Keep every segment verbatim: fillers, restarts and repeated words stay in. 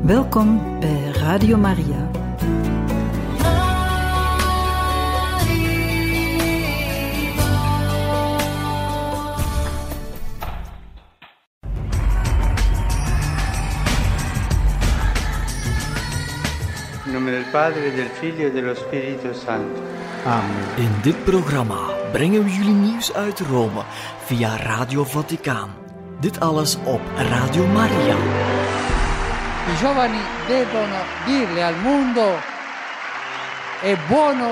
Welkom bij Radio Maria. In nome del Padre, del Figlio e dello Spirito Santo. Amen. In dit programma brengen we jullie nieuws uit Rome via Radio Vaticaan. Dit alles op Radio Maria. I giovani devono dirle al mondo: è buono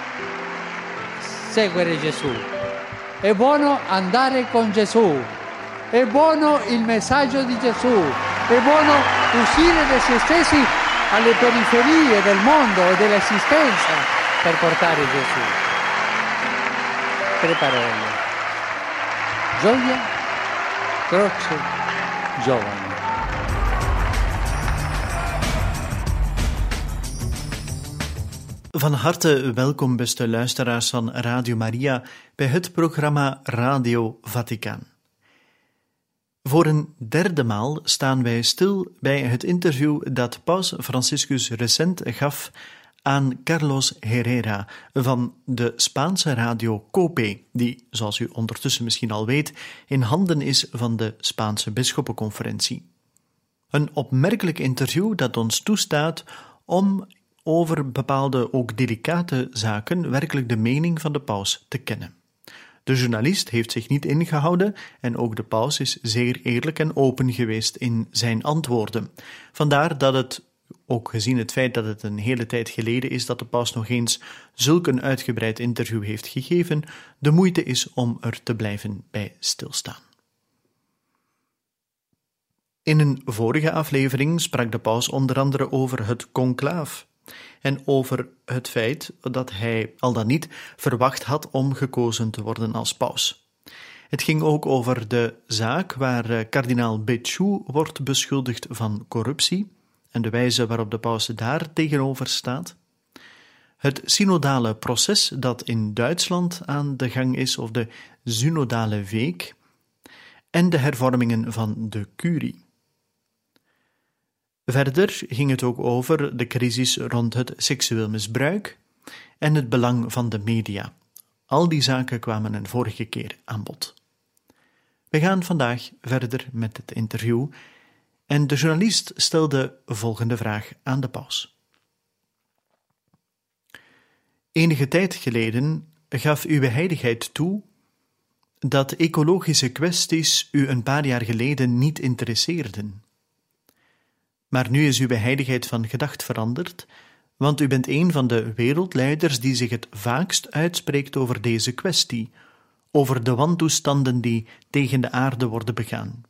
seguire Gesù, è buono andare con Gesù, è buono il messaggio di Gesù, è buono uscire da se stessi alle periferie del mondo e dell'esistenza per portare Gesù. Tre parole: gioia, croce, giovani. Van harte welkom, beste luisteraars van Radio Maria, bij het programma Radio Vaticaan. Voor een derde maal staan wij stil bij het interview dat Paus Franciscus recent gaf aan Carlos Herrera van de Spaanse radio COPE, die, zoals u ondertussen misschien al weet, in handen is van de Spaanse Bisschoppenconferentie. Een opmerkelijk interview dat ons toestaat om over bepaalde, ook delicate zaken, werkelijk de mening van de paus te kennen. De journalist heeft zich niet ingehouden en ook de paus is zeer eerlijk en open geweest in zijn antwoorden. Vandaar dat het, ook gezien het feit dat het een hele tijd geleden is dat de paus nog eens zulk een uitgebreid interview heeft gegeven, de moeite is om er te blijven bij stilstaan. In een vorige aflevering sprak de paus onder andere over het conclaaf en over het feit dat hij al dan niet verwacht had om gekozen te worden als paus. Het ging ook over de zaak waar kardinaal Béchu wordt beschuldigd van corruptie en de wijze waarop de paus daar tegenover staat. Het synodale proces dat in Duitsland aan de gang is, of de synodale week, en de hervormingen van de curie. Verder ging het ook over de crisis rond het seksueel misbruik en het belang van de media. Al die zaken kwamen een vorige keer aan bod. We gaan vandaag verder met het interview en de journalist stelde de volgende vraag aan de paus. Enige tijd geleden gaf uw heiligheid toe dat ecologische kwesties u een paar jaar geleden niet interesseerden. Maar nu is uw heiligheid van gedacht veranderd, want u bent een van de wereldleiders die zich het vaakst uitspreekt over deze kwestie, over de wantoestanden die tegen de aarde worden begaan.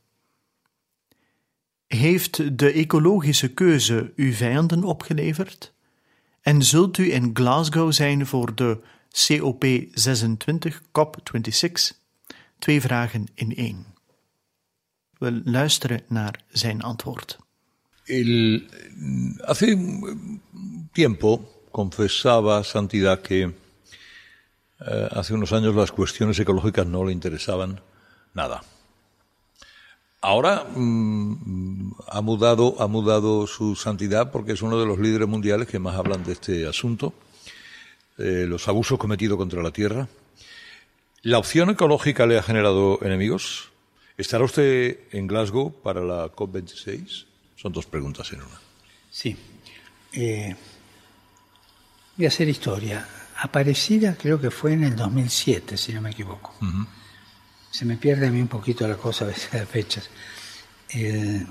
Heeft de ecologische keuze uw vijanden opgeleverd? En zult u in Glasgow zijn voor de C O P zesentwintig, C O P zesentwintig? Twee vragen in één. We luisteren naar zijn antwoord. El, hace tiempo confesaba Santidad que eh, hace unos años las cuestiones ecológicas no le interesaban nada. Ahora mmm, ha mudado, ha mudado su santidad porque es uno de los líderes mundiales que más hablan de este asunto, eh, los abusos cometidos contra la tierra. ¿La opción ecológica le ha generado enemigos? ¿Estará usted en Glasgow para la C O P veintiséis? Son dos preguntas en una. Sí. Eh, voy a hacer historia. Aparecida creo que fue en el dos mil siete, si no me equivoco. Uh-huh. Se me pierde a mí un poquito la cosa a veces de fechas. Eh,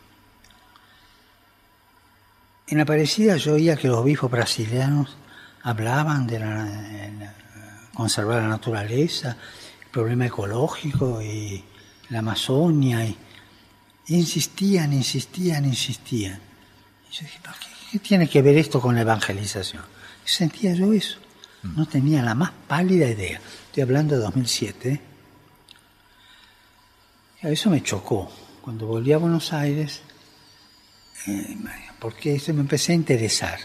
en Aparecida yo oía que los obispos brasileños hablaban de, la, de la, conservar la naturaleza, el problema ecológico y la Amazonia y insistían, insistían, insistían. Y yo dije, ¿pero qué, qué tiene que ver esto con la evangelización? Sentía yo eso. No tenía la más pálida idea. Estoy hablando de dos mil siete. Y eso me chocó. Cuando volví a Buenos Aires, eh, porque eso me empecé a interesar.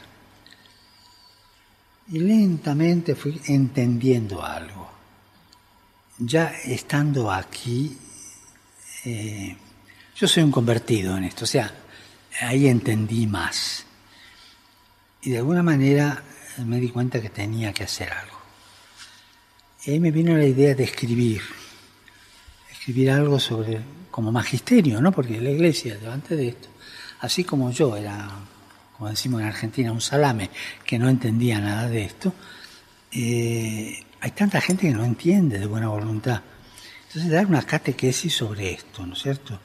Y lentamente fui entendiendo algo. Ya estando aquí, eh, yo soy un convertido en esto. O sea, ahí entendí más. Y de alguna manera me di cuenta que tenía que hacer algo. Y ahí me vino la idea de escribir. Escribir algo sobre, como magisterio, ¿no? Porque la iglesia, antes de esto, así como yo era, como decimos en Argentina, un salame, que no entendía nada de esto, eh, hay tanta gente que no entiende de buena voluntad. Entonces, dar una catequesis sobre esto, ¿no es cierto?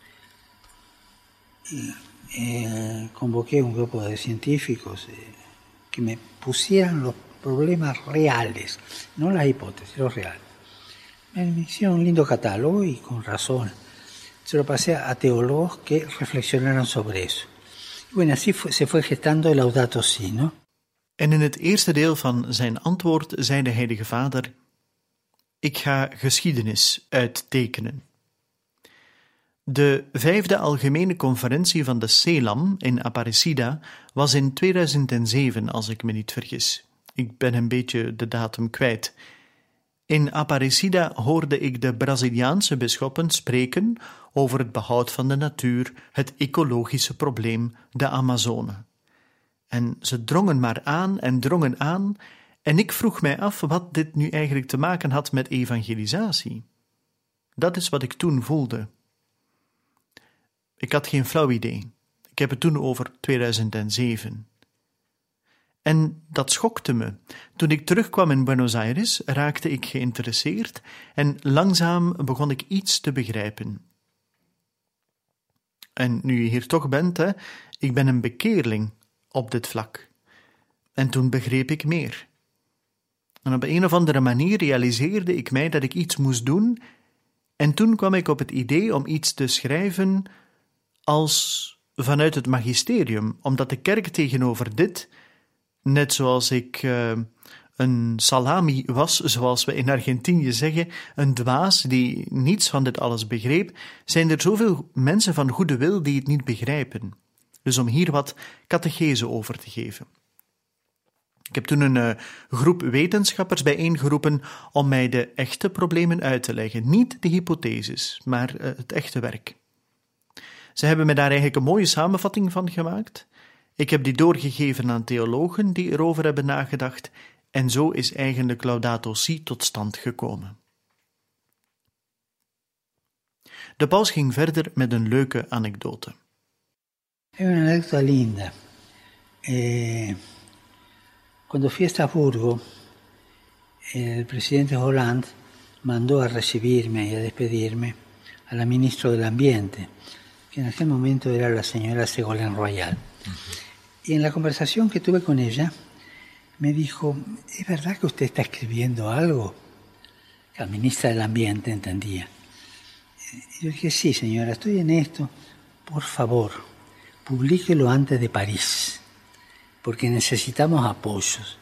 Y, eh, convoqué un grupo de científicos eh, que me pusieran los problemas reales, no las hipótesis, los reales. Me hicieron un lindo catálogo y con razón. Se lo pasé a teólogos que reflexionaron sobre eso. Y bueno, así fue, se fue gestando Laudato Si, ¿no? En in het eerste deel van zijn antwoord zei de Heilige Vader: ik ga geschiedenis uittekenen. De vijfde algemene conferentie van de CELAM in Aparecida was in tweeduizend zeven, als ik me niet vergis. Ik ben een beetje de datum kwijt. In Aparecida hoorde ik de Braziliaanse bisschoppen spreken over het behoud van de natuur, het ecologische probleem, de Amazone. En ze drongen maar aan en drongen aan, en ik vroeg mij af wat dit nu eigenlijk te maken had met evangelisatie. Dat is wat ik toen voelde. Ik had geen flauw idee. Ik heb het toen over tweeduizend zeven. En dat schokte me. Toen ik terugkwam in Buenos Aires, raakte ik geïnteresseerd en langzaam begon ik iets te begrijpen. En nu je hier toch bent, hè, ik ben een bekeerling op dit vlak. En toen begreep ik meer. En op een of andere manier realiseerde ik mij dat ik iets moest doen, en toen kwam ik op het idee om iets te schrijven als vanuit het magisterium, omdat de kerk tegenover dit, net zoals ik uh, een salami was, zoals we in Argentinië zeggen, een dwaas die niets van dit alles begreep, zijn er zoveel mensen van goede wil die het niet begrijpen. Dus om hier wat catechese over te geven. Ik heb toen een uh, groep wetenschappers bijeengeroepen om mij de echte problemen uit te leggen. Niet de hypotheses, maar uh, het echte werk. Ze hebben me daar eigenlijk een mooie samenvatting van gemaakt. Ik heb die doorgegeven aan theologen die erover hebben nagedacht en zo is eigenlijk Laudato Si tot stand gekomen. De paus ging verder met een leuke anekdote. È un'aneddota linda. Eh, quando fui a Strasburgo, el presidente Hollande mandó a recibirme y a despedirme a la ministra del Ambiente, que en aquel momento era la señora Ségolène Royal. Uh-huh. Y en la conversación que tuve con ella, me dijo, ¿es verdad que usted está escribiendo algo? La ministra del Ambiente entendía. Y yo dije, sí, señora, estoy en esto. Por favor, publíquelo antes de París, porque necesitamos apoyos.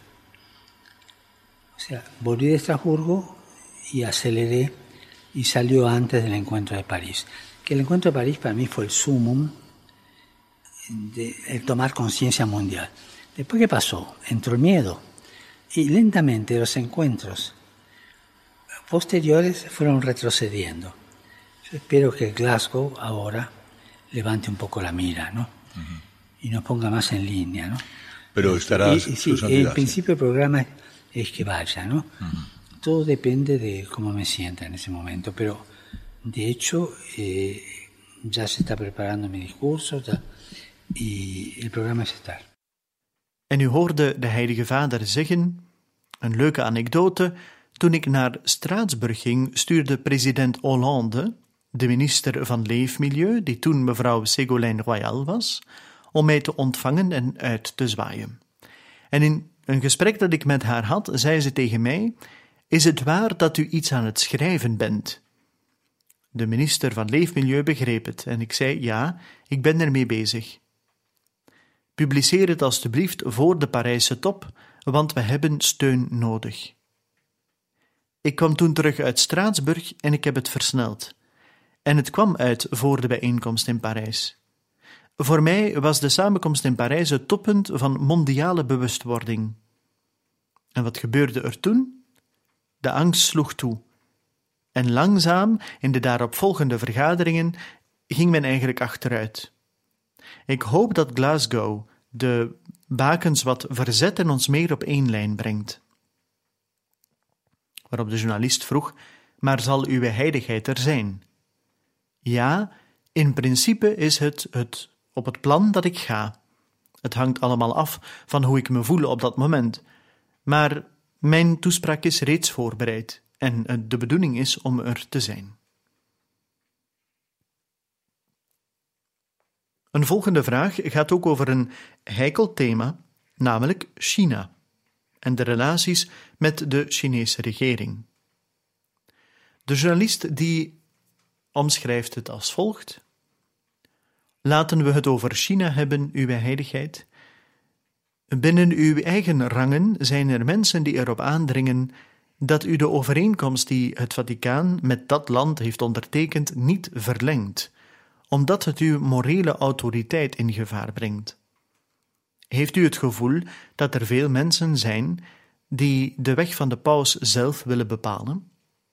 O sea, volví de Estrasburgo y aceleré y salió antes del encuentro de París. Que el encuentro de París para mí fue el sumum de el tomar conciencia mundial. Después, ¿qué pasó? Entró el miedo. Y lentamente los encuentros posteriores fueron retrocediendo. Yo espero que Glasgow ahora levante un poco la mira, ¿no? Uh-huh. Y nos ponga más en línea, ¿no? Pero estarás... Y, y, sí, en principio el programa es, es que vaya, ¿no? Uh-huh. Todo depende de cómo me sienta en ese momento, pero de hecho eh, ya se está preparando mi discurso ya, y el programa es estar. En u hoorde de Heilige Vader zeggen, een leuke anekdote, toen ik naar Straatsburg ging, stuurde president Hollande, de minister van Leefmilieu, die toen mevrouw Ségolène Royal was, om mij te ontvangen en uit te zwaaien. En in een gesprek dat ik met haar had, zei ze tegen mij, is het waar dat u iets aan het schrijven bent? De minister van Leefmilieu begreep het en ik zei, ja, ik ben ermee bezig. Publiceer het alstublieft voor de Parijse top, want we hebben steun nodig. Ik kwam toen terug uit Straatsburg en ik heb het versneld. En het kwam uit voor de bijeenkomst in Parijs. Voor mij was de samenkomst in Parijs het toppunt van mondiale bewustwording. En wat gebeurde er toen? De angst sloeg toe. En langzaam, in de daaropvolgende vergaderingen, ging men eigenlijk achteruit. Ik hoop dat Glasgow de bakens wat verzet en ons meer op één lijn brengt. Waarop de journalist vroeg, maar zal uw heiligheid er zijn? Ja, in principe is het, het op het plan dat ik ga. Het hangt allemaal af van hoe ik me voel op dat moment. Maar mijn toespraak is reeds voorbereid en de bedoeling is om er te zijn. Een volgende vraag gaat ook over een heikel thema, namelijk China en de relaties met de Chinese regering. De journalist die omschrijft het als volgt. Laten we het over China hebben, uw heiligheid. Binnen uw eigen rangen zijn er mensen die erop aandringen dat u de overeenkomst die het Vaticaan met dat land heeft ondertekend niet verlengt, omdat het uw morele autoriteit in gevaar brengt. Heeft u het gevoel dat er veel mensen zijn die de weg van de paus zelf willen bepalen?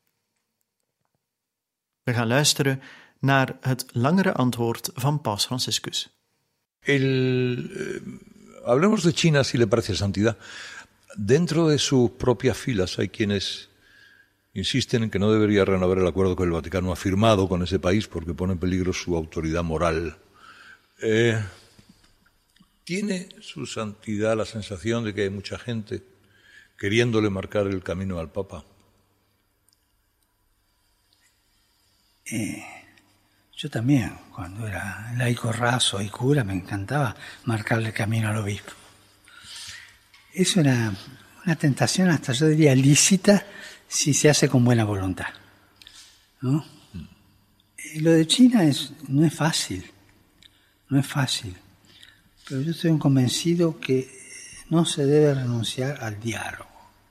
We gaan luisteren naar het langere antwoord van paus Franciscus. El, eh, hablemos de China, si le parece, Santidad. Dentro de sus propias filas hay quienes insisten en que no debería renovar el acuerdo que el Vaticano ha firmado con ese país porque pone en peligro su autoridad moral. Eh, ¿Tiene su santidad la sensación de que hay mucha gente queriéndole marcar el camino al Papa? Eh, yo también, cuando era laico raso y cura, me encantaba marcarle el camino al obispo. Es una, una tentación, hasta yo diría lícita, si se hace con buena voluntad, ¿no? Mm. Lo de China es, no es fácil, no es fácil, pero yo estoy convencido que no se debe renunciar al diálogo.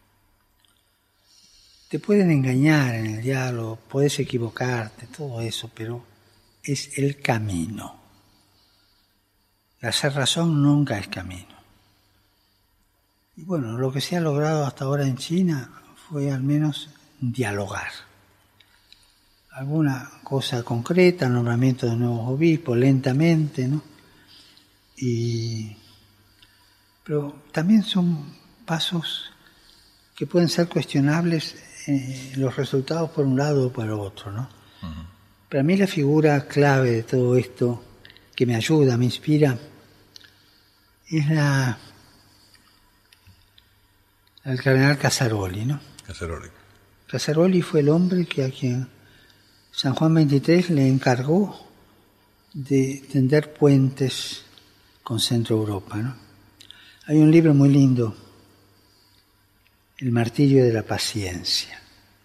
Te pueden engañar en el diálogo, puedes equivocarte, todo eso, pero es el camino. La cerrazón nunca es camino. Y bueno, lo que se ha logrado hasta ahora en China fue al menos dialogar. Alguna cosa concreta, nombramiento de nuevos obispos, lentamente, ¿no? Y, pero también son pasos que pueden ser cuestionables eh, los resultados por un lado o por otro, ¿no? Uh-huh. Para mí la figura clave de todo esto, que me ayuda, me inspira, es la el cardenal Casaroli, ¿no? Casaroli. Casaroli fue el hombre que a quien San Juan veintitrés le encargó de tender puentes con Centro Europa, ¿no? Hay un libro muy lindo, El martirio de la paciencia.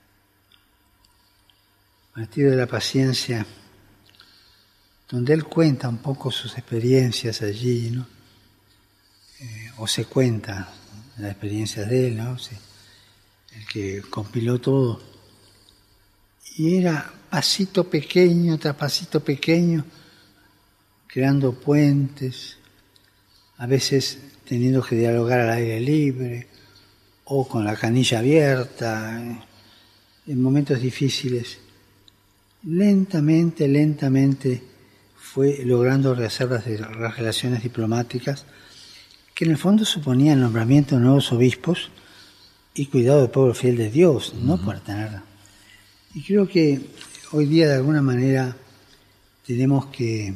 El martirio de la paciencia, donde él cuenta un poco sus experiencias allí, ¿no? Eh, o se cuenta las experiencias de él, ¿no? Sí, el que compiló todo. Y era pasito pequeño tras pasito pequeño, creando puentes, a veces teniendo que dialogar al aire libre o con la canilla abierta, en momentos difíciles. Lentamente, lentamente fue logrando rehacer las, las relaciones diplomáticas que en el fondo suponía el nombramiento de nuevos obispos y cuidado del pueblo fiel de Dios, uh-huh. no por tener. Y creo que hoy día de alguna manera tenemos que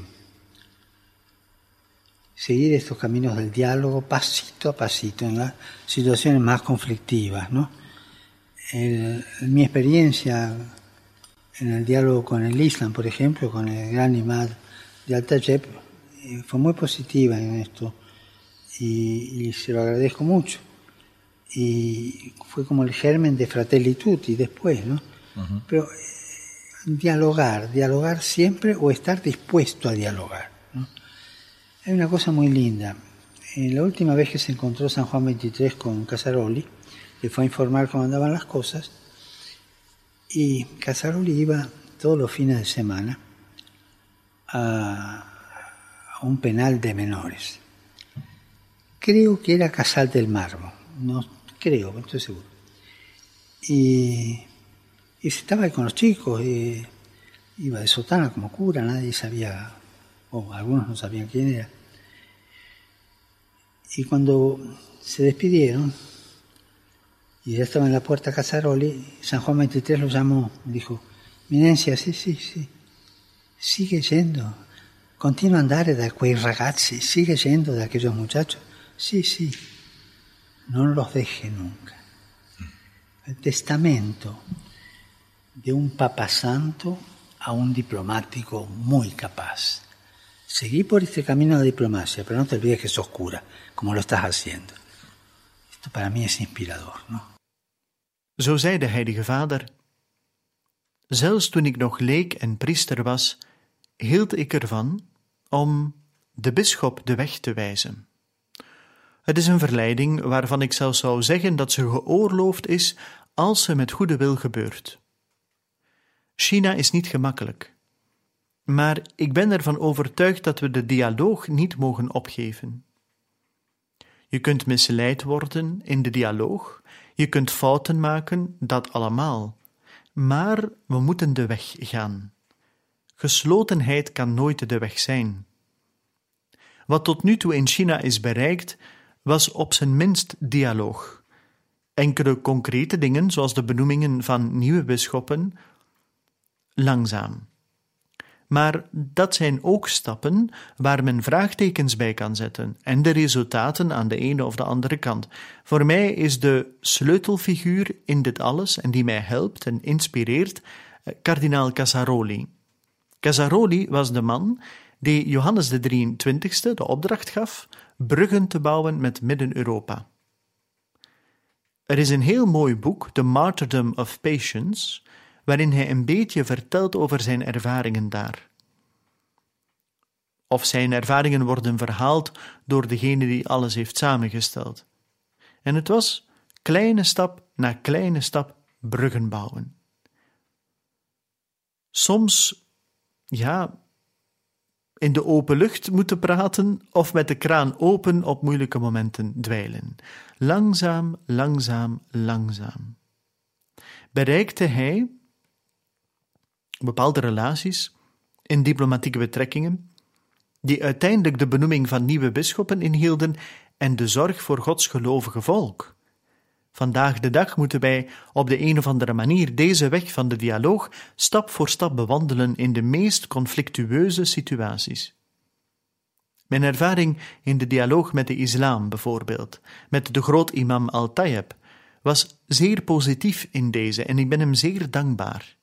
seguir estos caminos del diálogo pasito a pasito en las situaciones más conflictivas, ¿no? El, en mi experiencia en el diálogo con el Islam, por ejemplo, con el gran imam de Al-Tayeb, eh, fue muy positiva en esto y, y se lo agradezco mucho. Y fue como el germen de Fratelli Tutti después, ¿no? Uh-huh. Pero eh, dialogar, dialogar siempre o estar dispuesto a dialogar, ¿no? Hay una cosa muy linda. En la última vez que se encontró San Juan veintitrés con Casaroli, le fue a informar cómo andaban las cosas, y Casaroli iba todos los fines de semana a, a un penal de menores. Creo que era Casal del Marmo, no creo, no estoy seguro. Y, y se estaba ahí con los chicos, y iba de sotana como cura, nadie sabía o algunos no sabían quién era. Y cuando se despidieron, y ya estaba en la puerta Casaroli, San Juan veintitrés lo llamó, dijo, Eminencia, sì, sì, sì, sigue yendo, continua a andare da quei ragazzi, sigue yendo de aquellos muchachos, sí, sí, no los deje nunca. El testamento de un papa santo a un diplomático muy capaz. Seguí por este camino de diplomacia, pero no te olvides que sos cura, como lo estás haciendo. Esto para mí es inspirador, ¿no? Zo zei de Heilige Vader. Zelfs toen ik nog leek en priester was, hield ik ervan om de bisschop de weg te wijzen. Het is een verleiding waarvan ik zelfs zou zeggen dat ze geoorloofd is als ze met goede wil gebeurt. China is niet gemakkelijk, maar ik ben ervan overtuigd dat we de dialoog niet mogen opgeven. Je kunt misleid worden in de dialoog, je kunt fouten maken, dat allemaal, maar we moeten de weg gaan. Geslotenheid kan nooit de weg zijn. Wat tot nu toe in China is bereikt, was op zijn minst dialoog. Enkele concrete dingen, zoals de benoemingen van nieuwe bisschoppen, langzaam. Maar dat zijn ook stappen waar men vraagtekens bij kan zetten en de resultaten aan de ene of de andere kant. Voor mij is de sleutelfiguur in dit alles en die mij helpt en inspireert kardinaal Casaroli. Casaroli was de man die Johannes de drieëntwintigste de opdracht gaf bruggen te bouwen met Midden-Europa. Er is een heel mooi boek, The Martyrdom of Patience, waarin hij een beetje vertelt over zijn ervaringen daar. Of zijn ervaringen worden verhaald door degene die alles heeft samengesteld. En het was kleine stap na kleine stap bruggen bouwen. Soms, ja, in de open lucht moeten praten of met de kraan open op moeilijke momenten dweilen. Langzaam, langzaam, langzaam. Bereikte hij bepaalde relaties in diplomatieke betrekkingen die uiteindelijk de benoeming van nieuwe bisschoppen inhielden en de zorg voor Gods gelovige volk. Vandaag de dag moeten wij op de een of andere manier deze weg van de dialoog stap voor stap bewandelen in de meest conflictueuze situaties. Mijn ervaring in de dialoog met de islam bijvoorbeeld, met de groot-imam Al-Tayyib, was zeer positief in deze en ik ben hem zeer dankbaar.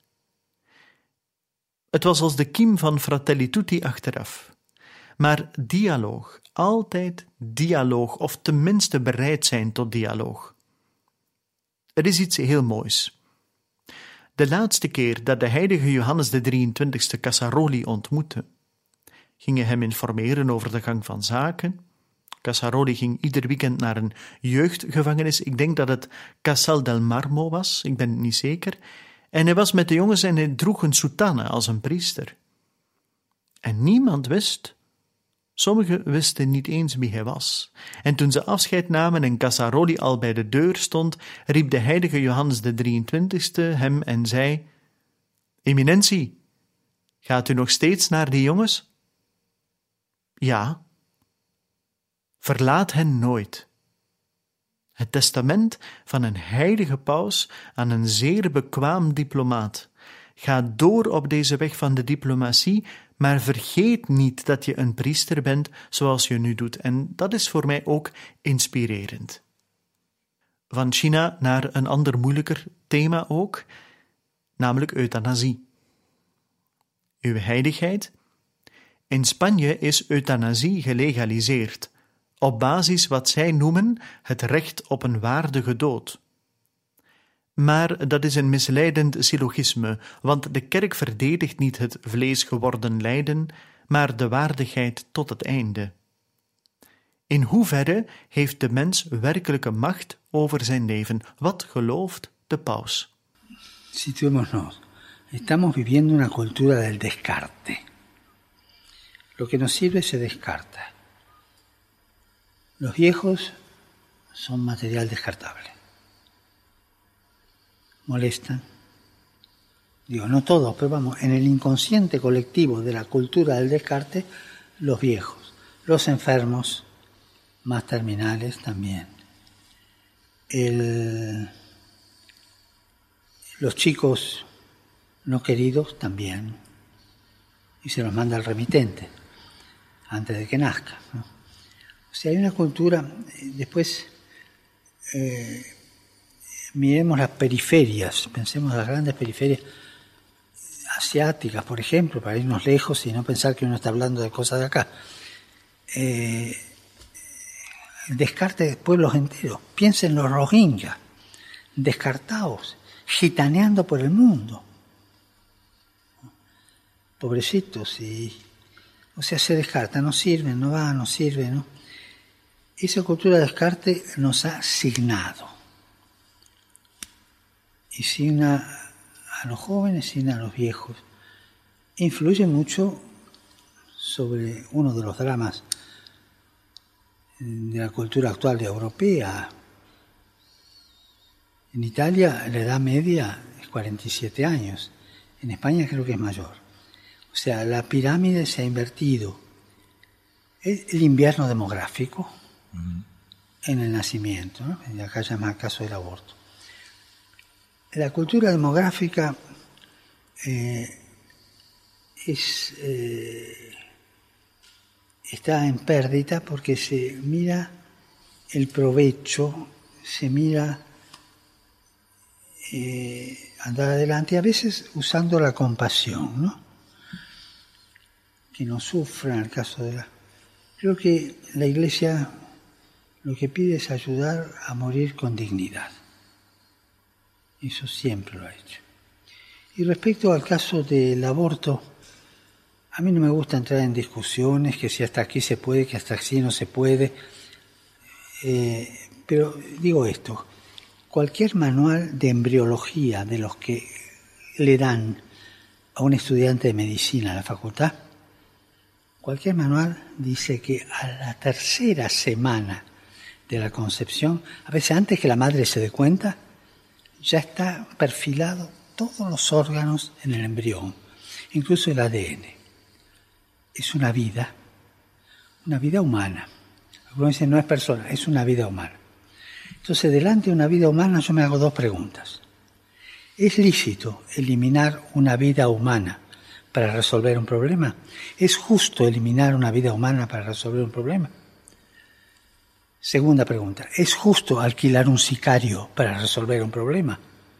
Het was als de kiem van Fratelli Tutti achteraf. Maar dialoog, altijd dialoog, of tenminste bereid zijn tot dialoog. Er is iets heel moois. De laatste keer dat de heilige Johannes de drieëntwintigste Casaroli ontmoette, ging hij hem informeren over de gang van zaken. Casaroli ging ieder weekend naar een jeugdgevangenis. Ik denk dat het Casal del Marmo was, ik ben het niet zeker. En hij was met de jongens en hij droeg een soutane als een priester. En niemand wist, sommigen wisten niet eens wie hij was. En toen ze afscheid namen en Casaroli al bij de deur stond, riep de heilige Johannes de drieëntwintigste hem en zei: Eminentie, gaat u nog steeds naar die jongens? Ja. Verlaat hen nooit. Het testament van een heilige paus aan een zeer bekwaam diplomaat. Ga door op deze weg van de diplomatie, maar vergeet niet dat je een priester bent zoals je nu doet. En dat is voor mij ook inspirerend. Van China naar een ander moeilijker thema ook, namelijk euthanasie. Uw heiligheid, in Spanje is euthanasie gelegaliseerd, op basis wat zij noemen het recht op een waardige dood. Maar dat is een misleidend syllogisme, want de kerk verdedigt niet het vleesgeworden lijden, maar de waardigheid tot het einde. In hoeverre heeft de mens werkelijke macht over zijn leven? Wat gelooft de paus? Situémonos. Estamos viviendo una cultura del descarte. Lo que nos sirve se descarta. Los viejos son material descartable. Molestan. Digo, no todos, pero vamos, en el inconsciente colectivo de la cultura del descarte, los viejos, los enfermos más terminales también, el, los chicos no queridos también, y se los manda al remitente antes de que nazca, ¿no? O sea, hay una cultura, después eh, miremos las periferias, pensemos en las grandes periferias asiáticas, por ejemplo, para irnos lejos y no pensar que uno está hablando de cosas de acá. Eh, el descarte de pueblos enteros, piensen en los Rohingya, descartados, gitaneando por el mundo. Pobrecitos, y, o sea, se descarta, no sirven, no va, no sirve, ¿no? Esa cultura de descarte nos ha signado. Y signa a los jóvenes, signa a los viejos. Influye mucho sobre uno de los dramas de la cultura actual europea. En Italia la edad media es cuarenta y siete años, en España creo que es mayor. O sea, la pirámide se ha invertido. El invierno demográfico uh-huh. en el nacimiento, ¿no? Y acá llama caso del aborto. La cultura demográfica eh, es, eh, está en pérdida porque se mira el provecho, se mira eh, andar adelante, a veces usando la compasión, ¿no? Que no sufran en el caso de la... Creo que la Iglesia lo que pide es ayudar a morir con dignidad. Eso siempre lo ha hecho. Y respecto al caso del aborto, a mí no me gusta entrar en discusiones, que si hasta aquí se puede, que hasta aquí no se puede. Eh, pero digo esto, cualquier manual de embriología de los que le dan a un estudiante de medicina en la facultad, cualquier manual dice que a la tercera semana de la concepción, a veces antes que la madre se dé cuenta, ya está perfilado todos los órganos en el embrión, incluso el A D N. Es una vida, una vida humana. Algunos dicen no es persona, es una vida humana. Entonces, delante de una vida humana yo me hago dos preguntas. ¿Es lícito eliminar una vida humana para resolver un problema? ¿Es justo eliminar una vida humana para resolver un problema? Segunda pregunta, ¿es justo alquilar un sicario para resolver un problema?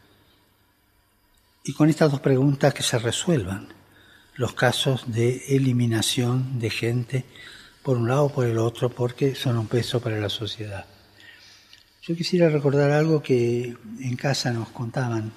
Y con estas dos preguntas que se resuelvan los casos de eliminación de gente por un lado o por el otro porque son un peso para la sociedad. Yo quisiera recordar algo que en casa nos contaban.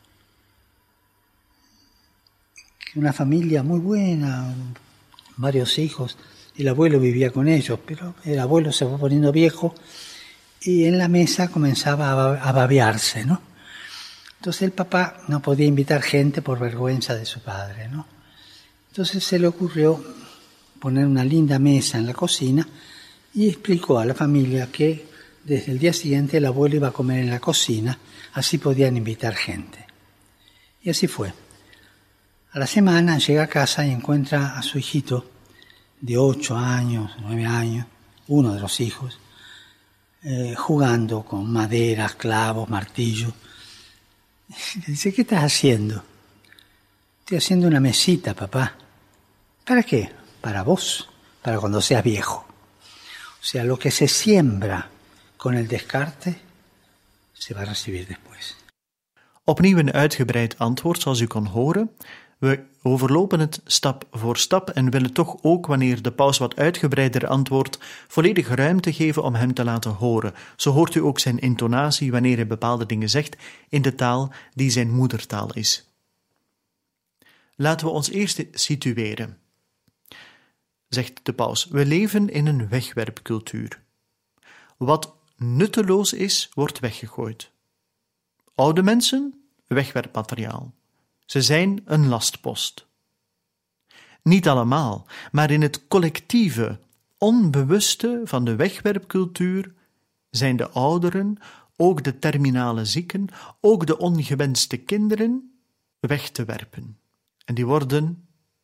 Que una familia muy buena, varios hijos, el abuelo vivía con ellos, pero el abuelo se fue poniendo viejo y en la mesa comenzaba a babearse, ¿no? Entonces el papá no podía invitar gente por vergüenza de su padre, ¿no? Entonces se le ocurrió poner una linda mesa en la cocina y explicó a la familia que desde el día siguiente el abuelo iba a comer en la cocina, así podían invitar gente. Y así fue. A la semana llega a casa y encuentra a su hijito de ocho años, nueve años, uno de los hijos, eh, jugando con maderas, clavos, martillos. Le dice, ¿qué estás haciendo? Estoy haciendo una mesita, papá. ¿Para qué? Para vos, para cuando seas viejo. O sea, lo que se siembra con el descarte, se va a recibir después. Opnieuw een uitgebreid antwoord, zoals u kon horen. We overlopen het stap voor stap en willen toch ook, wanneer de paus wat uitgebreider antwoordt, volledig ruimte geven om hem te laten horen. Zo hoort u ook zijn intonatie wanneer hij bepaalde dingen zegt in de taal die zijn moedertaal is. Laten we ons eerst situeren. Zegt de paus, we leven in een wegwerpcultuur. Wat nutteloos is, wordt weggegooid. Oude mensen, wegwerpmateriaal. Ze zijn een lastpost. Niet allemaal, maar in het collectieve, onbewuste van de wegwerpcultuur zijn de ouderen, ook de terminale zieken, ook de ongewenste kinderen weg te werpen. En die worden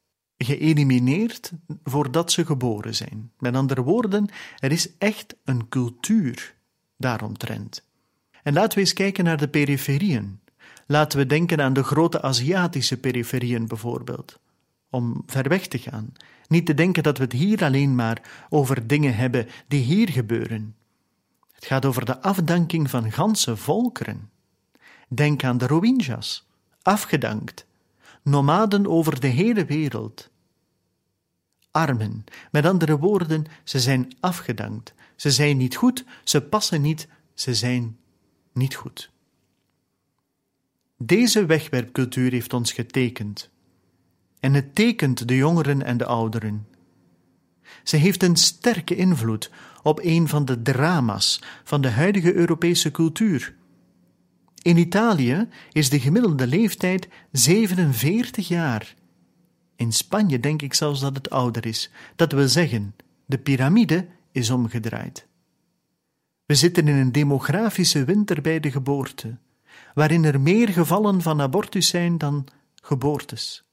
geëlimineerd voordat ze geboren zijn. Met andere woorden, er is echt een cultuur daaromtrent. En laten we eens kijken naar de periferieën. Laten we denken aan de grote Aziatische periferieën bijvoorbeeld. Om ver weg te gaan. Niet te denken dat we het hier alleen maar over dingen hebben die hier gebeuren. Het gaat over de afdanking van ganse volkeren. Denk aan de Rohingyas, afgedankt. Nomaden over de hele wereld. Armen, met andere woorden, ze zijn afgedankt. Ze zijn niet goed, ze passen niet, ze zijn niet goed. Deze wegwerpcultuur heeft ons getekend. En het tekent de jongeren en de ouderen. Ze heeft een sterke invloed op een van de drama's van de huidige Europese cultuur. In Italië is de gemiddelde leeftijd zevenenveertig jaar. In Spanje denk ik zelfs dat het ouder is. Dat wil zeggen, de piramide is omgedraaid. We zitten in een demografische winter bij de geboorte, waarin er meer gevallen van abortus zijn dan geboortes.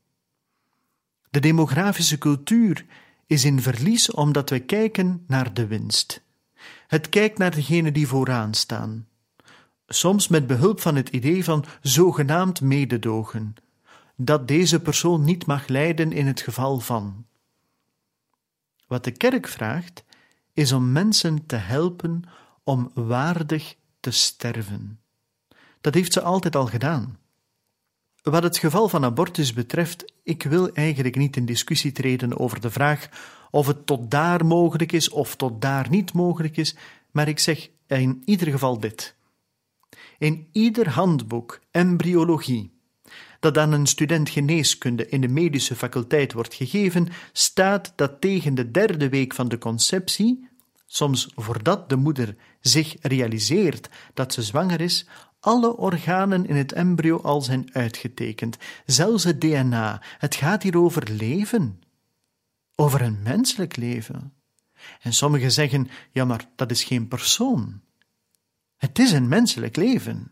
De demografische cultuur is in verlies omdat we kijken naar de winst. Het kijkt naar degenen die vooraan staan. Soms met behulp van het idee van zogenaamd mededogen, dat deze persoon niet mag lijden in het geval van. Wat de kerk vraagt, is om mensen te helpen om waardig te sterven. Dat heeft ze altijd al gedaan. Wat het geval van abortus betreft, ik wil eigenlijk niet in discussie treden over de vraag of het tot daar mogelijk is of tot daar niet mogelijk is, maar ik zeg in ieder geval dit. In ieder handboek embryologie dat aan een student geneeskunde in de medische faculteit wordt gegeven, staat dat tegen de derde week van de conceptie, soms voordat de moeder zich realiseert dat ze zwanger is, alle organen in het embryo al zijn uitgetekend, zelfs het D N A. Het gaat hier over leven, over een menselijk leven. En sommigen zeggen, ja, maar dat is geen persoon. Het is een menselijk leven.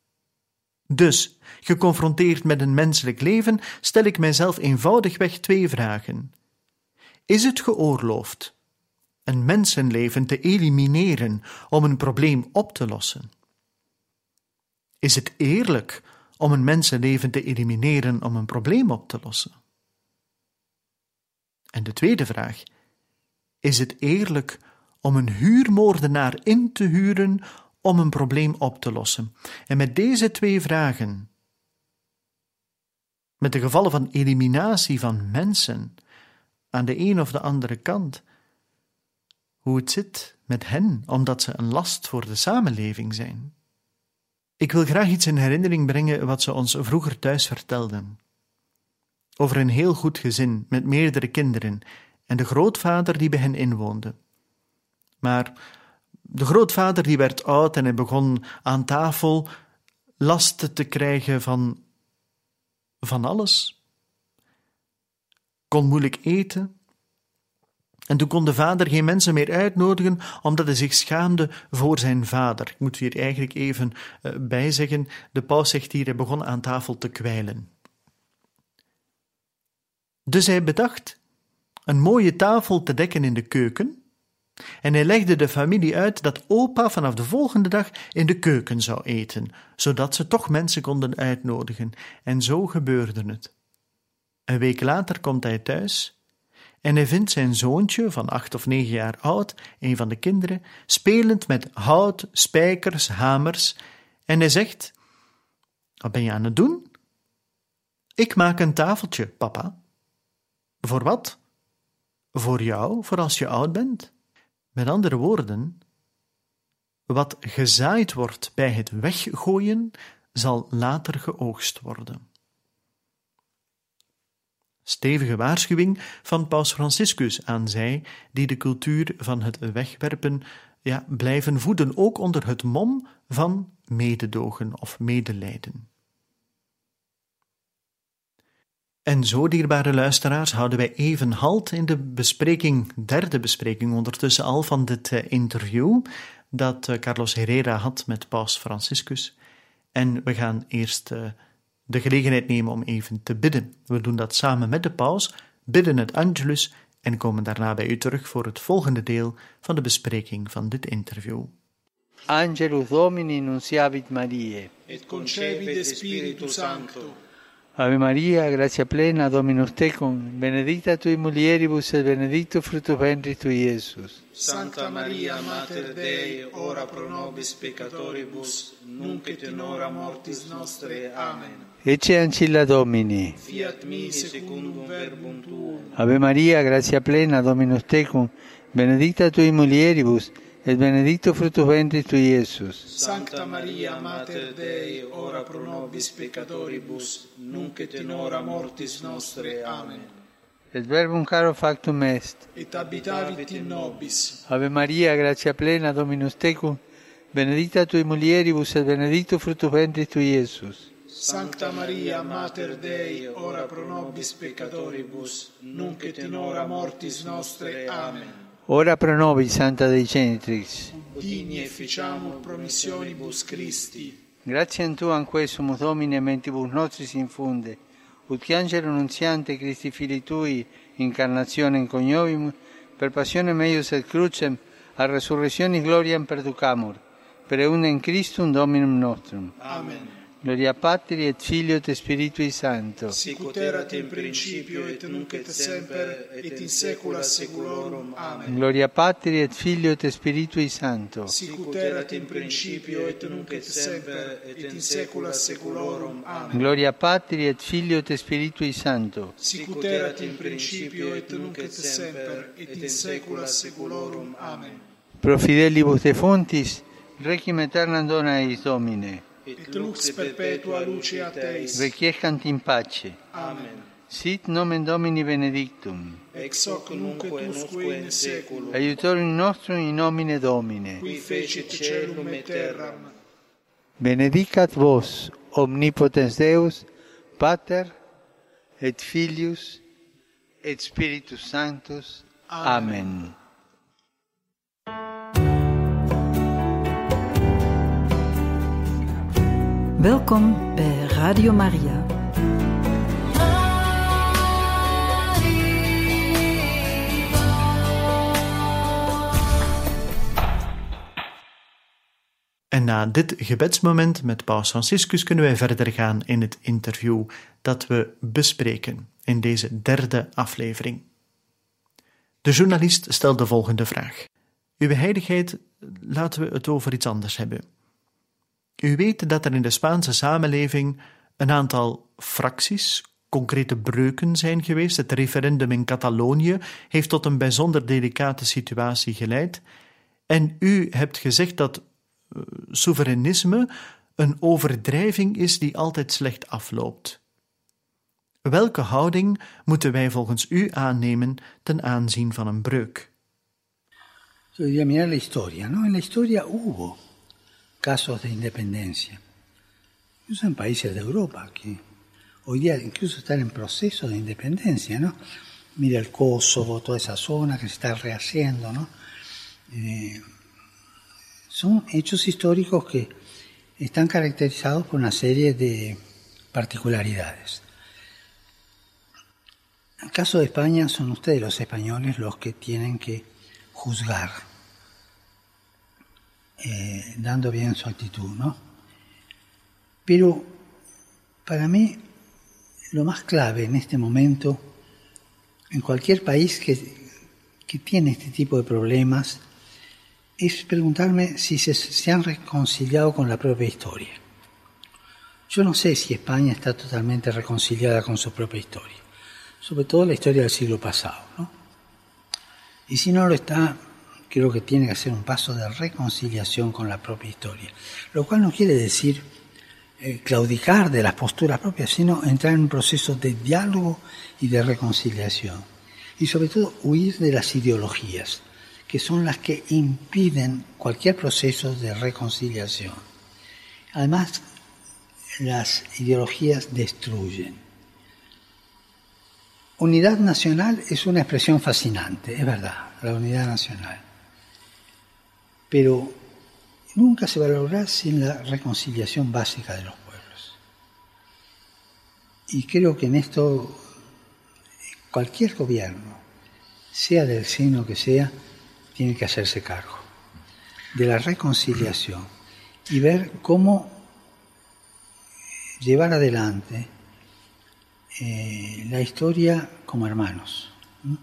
Dus, geconfronteerd met een menselijk leven, stel ik mijzelf eenvoudigweg twee vragen. Is het geoorloofd een mensenleven te elimineren om een probleem op te lossen? Is het eerlijk om een mensenleven te elimineren om een probleem op te lossen? En de tweede vraag, is het eerlijk om een huurmoordenaar in te huren om een probleem op te lossen? En met deze twee vragen, met de gevallen van eliminatie van mensen aan de een of de andere kant, hoe het zit met hen, omdat ze een last voor de samenleving zijn. Ik wil graag iets in herinnering brengen wat ze ons vroeger thuis vertelden. Over een heel goed gezin met meerdere kinderen en de grootvader die bij hen inwoonde. Maar de grootvader die werd oud en hij begon aan tafel last te krijgen van, van alles. Kon moeilijk eten. En toen kon de vader geen mensen meer uitnodigen, omdat hij zich schaamde voor zijn vader. Ik moet hier eigenlijk even uh, bijzeggen, de paus zegt hier, hij begon aan tafel te kwijlen. Dus hij bedacht een mooie tafel te dekken in de keuken, en hij legde de familie uit dat opa vanaf de volgende dag in de keuken zou eten, zodat ze toch mensen konden uitnodigen. En zo gebeurde het. Een week later komt hij thuis en hij vindt zijn zoontje van acht of negen jaar oud, een van de kinderen, spelend met hout, spijkers, hamers, en hij zegt, wat ben je aan het doen? Ik maak een tafeltje, papa. Voor wat? Voor jou, voor als je oud bent. Met andere woorden, wat gezaaid wordt bij het weggooien, zal later geoogst worden. Stevige waarschuwing van paus Franciscus aan zij die de cultuur van het wegwerpen ja, blijven voeden, ook onder het mom van mededogen of medelijden. En zo, dierbare luisteraars, houden wij even halt in de bespreking, derde bespreking ondertussen al van dit uh, interview dat uh, Carlos Herrera had met paus Franciscus. En we gaan eerst uh, de gelegenheid nemen om even te bidden. We doen dat samen met de paus, bidden het Angelus en komen daarna bij u terug voor het volgende deel van de bespreking van dit interview. Angelus Domini nunciavit Mariae. Et concepit Spiritus Sancto. Ave Maria, gratia plena, Dominus tecum, benedicta tui mulieribus et benedictus fructus ventris tui, Iesus. Sancta Maria, Mater Dei, ora pro nobis peccatoribus, nunc et in hora mortis nostre. Amen. Ecce ancilla Domini. Fiat mi secundum verbum tuum. Ave Maria, gratia plena, Dominus tecum, benedicta tui mulieribus, et benedictus fructus ventris tui, Iesus. Sancta Maria, Mater Dei, ora pro nobis peccatoribus, nunc et in hora mortis nostre. Amen. Et verbum caro factum est. Et habitavit in nobis. Ave Maria, gratia plena, Dominus tecum, benedicta tui mulieribus, et benedictus fructus ventris tui, Iesus. Sancta Maria, Mater Dei, ora pro nobis peccatoribus, nunc et in hora mortis nostre. Amen. Ora pro nobis, Santa Dei Genitrix. Digni efficiamur promissionibus Christi. Gratiam Tuam quesumus, Domine, mentibus nostris infunde, ut che angelo nunziante Christi Filii Tui, incarnationem coniovimus, per passionem eius et crucem, a resurrectionis gloriam perducamur, per eundem Christum Dominum nostrum. Amen. Gloria Patri et Filio et Spiritui Sancto. Sicut erat in principio et nunc et semper et in saecula saeculorum. Amen. Gloria Patri et Filio et Spiritui Sancto. Sicut erat in principio et nunc et semper et in saecula saeculorum. Amen. Gloria Patri et Filio et Spiritui Sancto. Sicut erat in principio et nunc et semper et in saecula saeculorum. Amen. Pro fidelibus defuntis, requiem aeternam dona eis Domine. Et lux perpetua luce a Teis. Requiescant in pace. Amen. Sit nomen Domini benedictum. Ex hoc nunc et usque in saeculum. Aiutorium nostrum in nomine Domine. Qui fecit caelum et terram. Benedicat vos, omnipotens Deus, Pater, et Filius, et Spiritus Sanctus. Amen. Welkom bij Radio Maria. En na dit gebedsmoment met Paus Franciscus kunnen wij verder gaan in het interview dat we bespreken in deze derde aflevering. De journalist stelt de volgende vraag. Uw heiligheid, laten we het over iets anders hebben. U weet dat er in de Spaanse samenleving een aantal fracties, concrete breuken zijn geweest. Het referendum in Catalonië heeft tot een bijzonder delicate situatie geleid. En u hebt gezegd dat uh, soevereinisme een overdrijving is die altijd slecht afloopt. Welke houding moeten wij volgens u aannemen ten aanzien van een breuk? Yo diría mirar la historia, ¿no? En la historia hubo casos de independencia, incluso en países de Europa, que hoy día incluso están en proceso de independencia, ¿no? Mira el Kosovo, toda esa zona que se está rehaciendo, ¿no? Eh, son hechos históricos que están caracterizados por una serie de particularidades. En el caso de España son ustedes los españoles los que tienen que juzgar, eh, dando bien su actitud, ¿no? Pero para mí lo más clave en este momento, en cualquier país que, que tiene este tipo de problemas, es preguntarme si se, se han reconciliado con la propia historia. Yo no sé si España está totalmente reconciliada con su propia historia, sobre todo la historia del siglo pasado, ¿no? Y si no lo está, creo que tiene que hacer un paso de reconciliación con la propia historia, lo cual no quiere decir eh, claudicar de las posturas propias, sino entrar en un proceso de diálogo y de reconciliación, y sobre todo huir de las ideologías, que son las que impiden cualquier proceso de reconciliación. Además, las ideologías destruyen. Unidad nacional es una expresión fascinante, es verdad, la unidad nacional. Pero nunca se va a lograr sin la reconciliación básica de los pueblos. Y creo que en esto cualquier gobierno, sea del signo que sea, tiene que hacerse cargo de la reconciliación y ver cómo llevar adelante eh, la historia como hermanos, ¿no?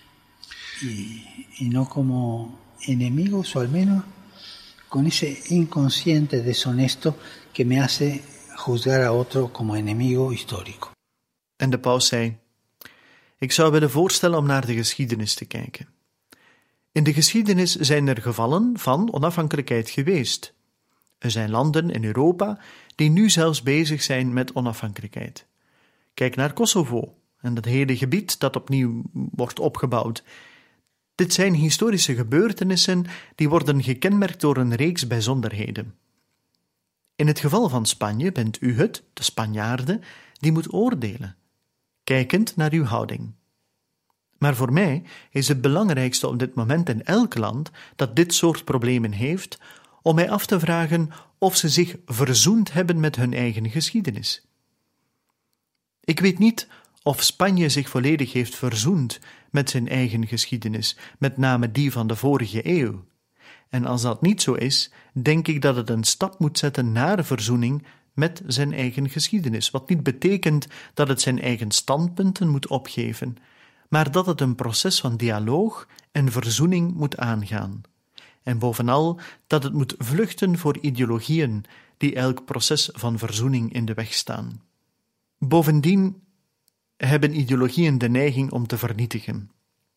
y, y no como enemigos, o al menos con ese inconsciente deshonesto que me hace juzgar a otro como enemigo histórico. En de paus zei: ik zou willen voorstellen om naar de geschiedenis te kijken. In de geschiedenis zijn er gevallen van onafhankelijkheid geweest. Er zijn landen in Europa die nu zelfs bezig zijn met onafhankelijkheid. Kijk naar Kosovo en het hele gebied dat opnieuw wordt opgebouwd. Dit zijn historische gebeurtenissen die worden gekenmerkt door een reeks bijzonderheden. In het geval van Spanje bent u het, de Spanjaarden, die moet oordelen, kijkend naar uw houding. Maar voor mij is het belangrijkste op dit moment in elk land dat dit soort problemen heeft, om mij af te vragen of ze zich verzoend hebben met hun eigen geschiedenis. Ik weet niet of Spanje zich volledig heeft verzoend met zijn eigen geschiedenis, met name die van de vorige eeuw. En als dat niet zo is, denk ik dat het een stap moet zetten naar verzoening met zijn eigen geschiedenis, wat niet betekent dat het zijn eigen standpunten moet opgeven, maar dat het een proces van dialoog en verzoening moet aangaan. En bovenal dat het moet vluchten voor ideologieën die elk proces van verzoening in de weg staan. Bovendien hebben ideologieën de neiging om te vernietigen.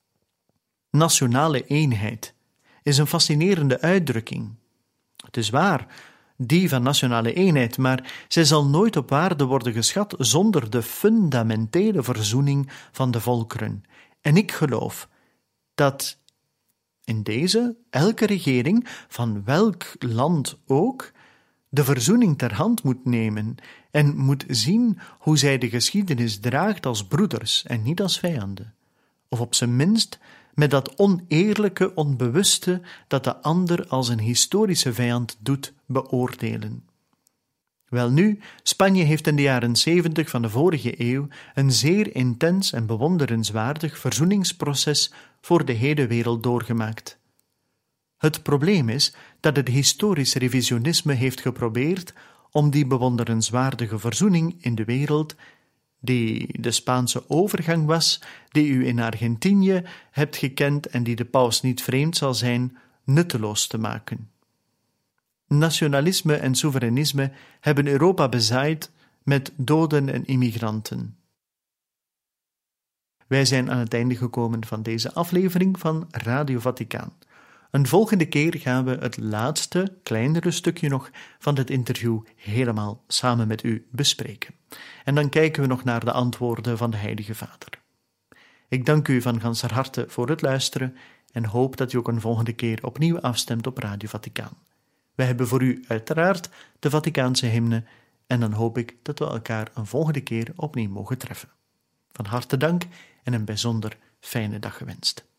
Nationale eenheid is een fascinerende uitdrukking. Het is waar, die van nationale eenheid, maar zij zal nooit op waarde worden geschat zonder de fundamentele verzoening van de volkeren. En ik geloof dat in deze elke regering, van welk land ook, de verzoening ter hand moet nemen en moet zien hoe zij de geschiedenis draagt als broeders en niet als vijanden. Of op zijn minst met dat oneerlijke, onbewuste dat de ander als een historische vijand doet beoordelen. Welnu, Spanje heeft in de jaren zeventig van de vorige eeuw een zeer intens en bewonderenswaardig verzoeningsproces voor de hele wereld doorgemaakt. Het probleem is dat het historisch revisionisme heeft geprobeerd om die bewonderenswaardige verzoening in de wereld, die de Spaanse overgang was, die u in Argentinië hebt gekend en die de paus niet vreemd zal zijn, nutteloos te maken. Nationalisme en soevereinisme hebben Europa bezaaid met doden en immigranten. Wij zijn aan het einde gekomen van deze aflevering van Radio Vaticaan. Een volgende keer gaan we het laatste, kleinere stukje nog van dit interview helemaal samen met u bespreken. En dan kijken we nog naar de antwoorden van de Heilige Vader. Ik dank u van ganser harte voor het luisteren en hoop dat u ook een volgende keer opnieuw afstemt op Radio Vaticaan. Wij hebben voor u uiteraard de Vaticaanse hymne en dan hoop ik dat we elkaar een volgende keer opnieuw mogen treffen. Van harte dank en een bijzonder fijne dag gewenst.